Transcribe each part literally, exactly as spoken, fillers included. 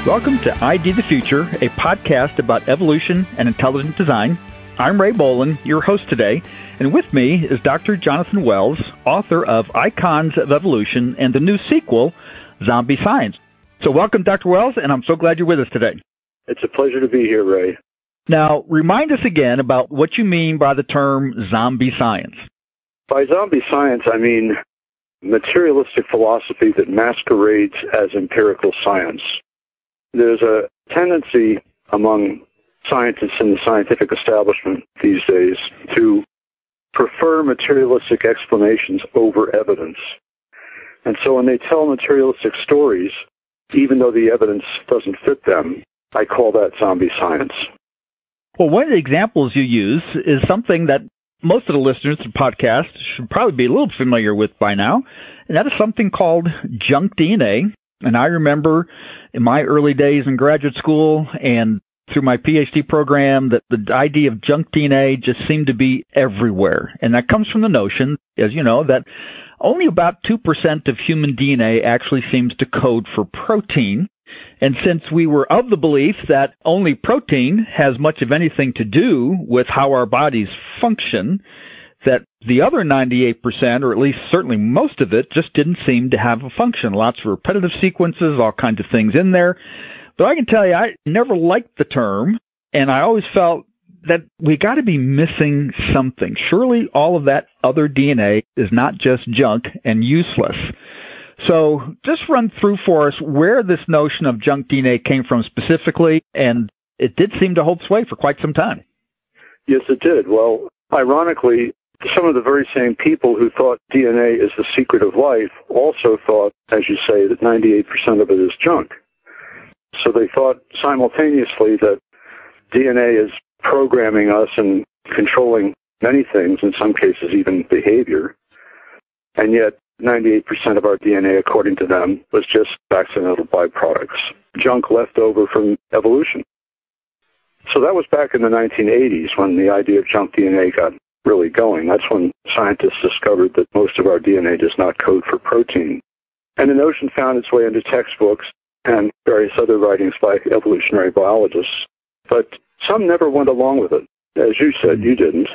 Welcome to I D the Future, a podcast about evolution and intelligent design. I'm Ray Boland, your host today, and with me is Doctor Jonathan Wells, author of Icons of Evolution and the new sequel, Zombie Science. So welcome, Doctor Wells, and I'm so glad you're with us today. It's a pleasure to be here, Ray. Now, remind us again about what you mean by the term zombie science. By zombie science, I mean materialistic philosophy that masquerades as empirical science. There's a tendency among scientists in the scientific establishment these days to prefer materialistic explanations over evidence. And so when they tell materialistic stories, even though the evidence doesn't fit them, I call that zombie science. Well, one of the examples you use is something that most of the listeners to the podcast should probably be a little familiar with by now, and that is something called junk D N A. And I remember in my early days in graduate school and through my P H D program that the idea of junk D N A just seemed to be everywhere. And that comes from the notion, as you know, that only about two percent of human D N A actually seems to code for protein. And since we were of the belief that only protein has much of anything to do with how our bodies function, that the other ninety-eight percent, or at least certainly most of it, just didn't seem to have a function. Lots of repetitive sequences, all kinds of things in there. But I can tell you, I never liked the term, and I always felt that we got to be missing something. Surely all of that other D N A is not just junk and useless. So just run through for us where this notion of junk D N A came from specifically, and it did seem to hold sway for quite some time. Yes, it did. Well, ironically, some of the very same people who thought D N A is the secret of life also thought, as you say, that ninety-eight percent of it is junk. So they thought simultaneously that D N A is programming us and controlling many things, in some cases even behavior, and yet ninety-eight percent of our D N A, according to them, was just accidental byproducts, junk left over from evolution. So that was back in the nineteen eighties when the idea of junk D N A got really going. That's when scientists discovered that most of our D N A does not code for protein. And the notion found its way into textbooks and various other writings by evolutionary biologists. But some never went along with it. As you said, you didn't.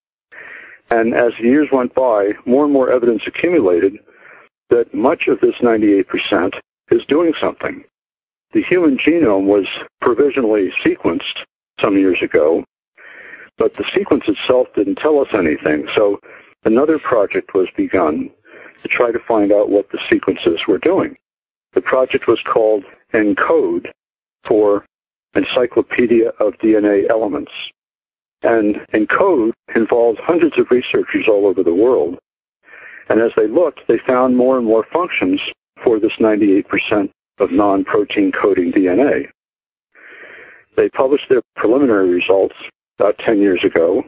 And as the years went by, more and more evidence accumulated that much of this ninety-eight percent is doing something. The human genome was provisionally sequenced some years ago, but the sequence itself didn't tell us anything. So another project was begun to try to find out what the sequences were doing. The project was called ENCODE, for Encyclopedia of D N A Elements. And ENCODE involves hundreds of researchers all over the world. And as they looked, they found more and more functions for this ninety-eight percent of non-protein coding D N A. They published their preliminary results about ten years ago.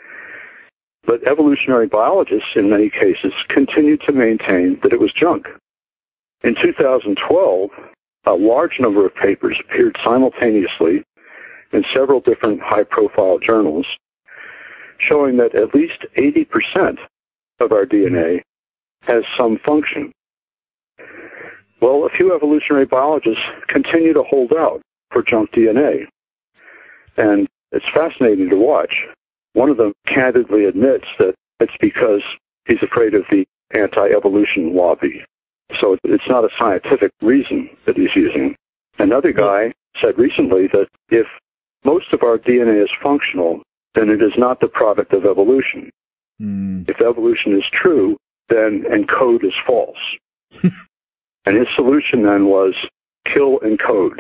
But evolutionary biologists, in many cases, continued to maintain that it was junk. In two thousand twelve, a large number of papers appeared simultaneously in several different high-profile journals, showing that at least eighty percent of our D N A has some function. Well, a few evolutionary biologists continue to hold out for junk D N A, and it's fascinating to watch. One of them candidly admits that it's because he's afraid of the anti-evolution lobby. So it's not a scientific reason that he's using. Another guy said recently that if most of our D N A is functional, then it is not the product of evolution. Mm. If evolution is true, then ENCODE is false. And his solution then was kill ENCODE.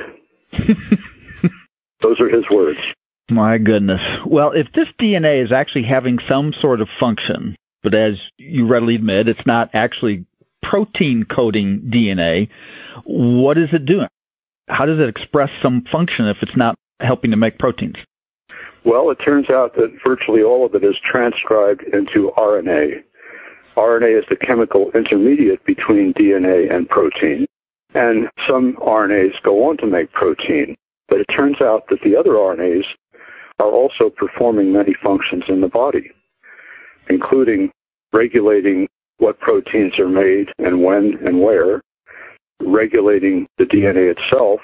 Those are his words. My goodness. Well, if this D N A is actually having some sort of function, but as you readily admit, it's not actually protein coding D N A, what is it doing? How does it express some function if it's not helping to make proteins? Well, it turns out that virtually all of it is transcribed into R N A. R N A is the chemical intermediate between D N A and protein, and some R N As go on to make protein. But it turns out that the other R N As are also performing many functions in the body, including regulating what proteins are made and when and where, regulating the D N A itself,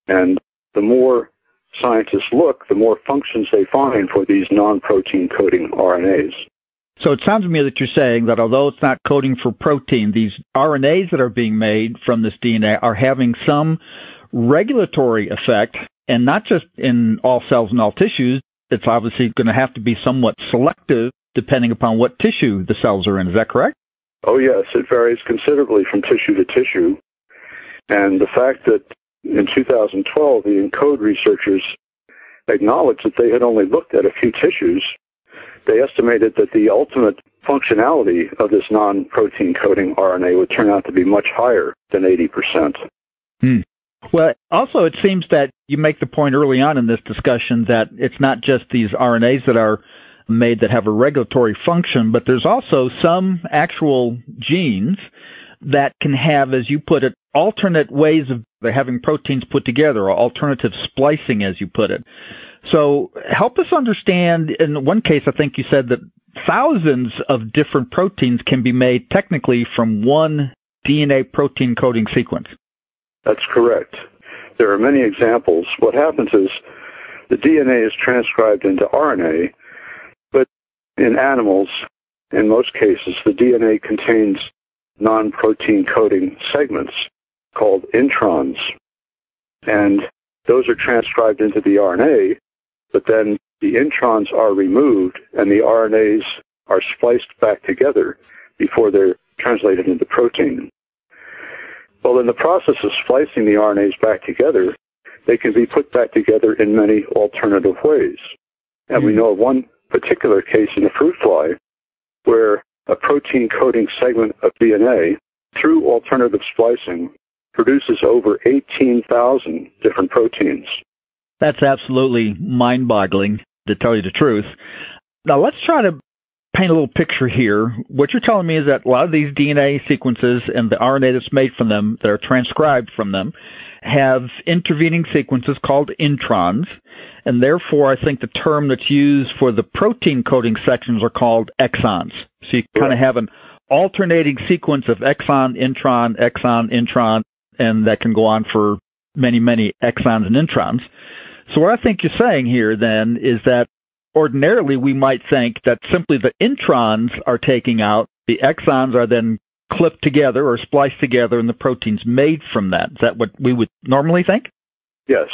And the more scientists look, the more functions they find for these non-protein coding R N As. So it sounds to me that you're saying that although it's not coding for protein, these R N As that are being made from this D N A are having some regulatory effect, and not just in all cells and all tissues. It's obviously going to have to be somewhat selective depending upon what tissue the cells are in. Is that correct? Oh, yes. It varies considerably from tissue to tissue. And the fact that in two thousand twelve, the ENCODE researchers acknowledged that they had only looked at a few tissues, they estimated that the ultimate functionality of this non-protein coding R N A would turn out to be much higher than eighty percent. Hmm. Well, also it seems that you make the point early on in this discussion that it's not just these R N As that are made that have a regulatory function, but there's also some actual genes that can have, as you put it, alternate ways of having proteins put together, or alternative splicing, as you put it. So help us understand, in one case I think you said that thousands of different proteins can be made technically from one D N A protein coding sequence. That's correct. There are many examples. What happens is the D N A is transcribed into R N A, but in animals, in most cases, the D N A contains non-protein coding segments called introns. And those are transcribed into the R N A, but then the introns are removed and the R N As are spliced back together before they're translated into protein. Well, in the process of splicing the R N As back together, they can be put back together in many alternative ways. And mm-hmm. we know of one particular case in a fruit fly where a protein coding segment of D N A, through alternative splicing, produces over eighteen thousand different proteins. That's absolutely mind-boggling, to tell you the truth. Now, let's try to paint a little picture here. What you're telling me is that a lot of these D N A sequences and the R N A that's made from them, that are transcribed from them, have intervening sequences called introns, and therefore I think the term that's used for the protein coding sections are called exons. So you kind of have an alternating sequence of exon, intron, exon, intron, and that can go on for many, many exons and introns. So what I think you're saying here then is that ordinarily we might think that simply the introns are taking out, the exons are then clipped together or spliced together, and the protein's made from that. Is that what we would normally think? Yes.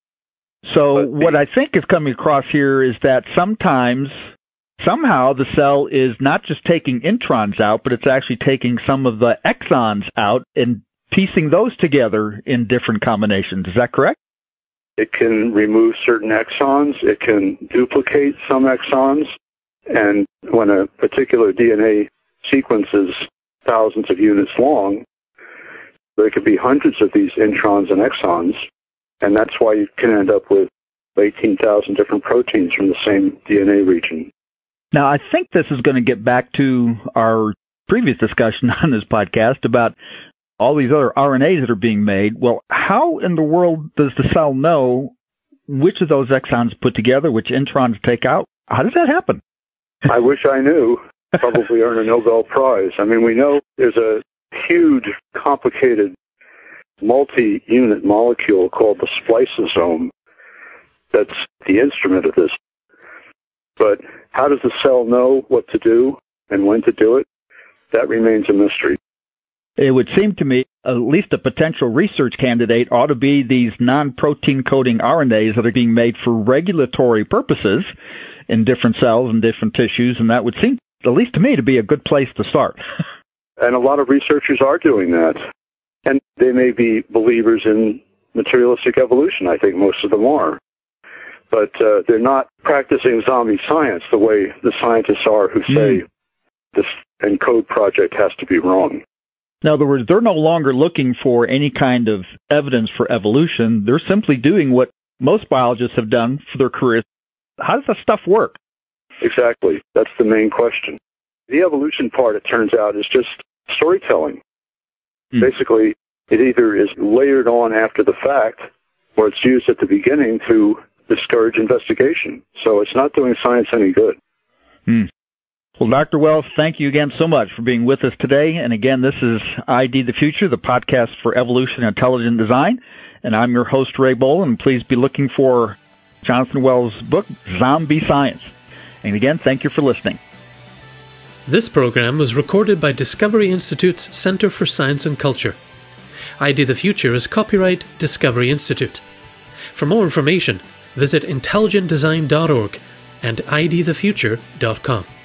So what I think is coming across here is that sometimes, somehow the cell is not just taking introns out, but it's actually taking some of the exons out and piecing those together in different combinations. Is that correct? It can remove certain exons. It can duplicate some exons. And when a particular D N A sequence is thousands of units long, there could be hundreds of these introns and exons. And that's why you can end up with eighteen thousand different proteins from the same D N A region. Now, I think this is going to get back to our previous discussion on this podcast about all these other R N As that are being made. Well, how in the world does the cell know which of those exons put together, which introns take out? How does that happen? I wish I knew. Probably earn a Nobel Prize. I mean, we know there's a huge, complicated, multi-unit molecule called the spliceosome that's the instrument of this. But how does the cell know what to do and when to do it? That remains a mystery. It would seem to me at least a potential research candidate ought to be these non-protein coding R N As that are being made for regulatory purposes in different cells and different tissues, and that would seem, at least to me, to be a good place to start. And a lot of researchers are doing that. And they may be believers in materialistic evolution. I think most of them are. But uh, they're not practicing zombie science the way the scientists are who say mm. this ENCODE project has to be wrong. In other words, they're no longer looking for any kind of evidence for evolution. They're simply doing what most biologists have done for their careers. How does that stuff work? Exactly. That's the main question. The evolution part, it turns out, is just storytelling. Mm. Basically, it either is layered on after the fact, or it's used at the beginning to discourage investigation. So it's not doing science any good. Mm. Well, Doctor Wells, thank you again so much for being with us today. And again, this is I D the Future, the podcast for evolution and intelligent design. And I'm your host, Ray Bohl, and please be looking for Jonathan Wells' book, Zombie Science. And again, thank you for listening. This program was recorded by Discovery Institute's Center for Science and Culture. I D the Future is copyright Discovery Institute. For more information, visit intelligent design dot org and I D the future dot com.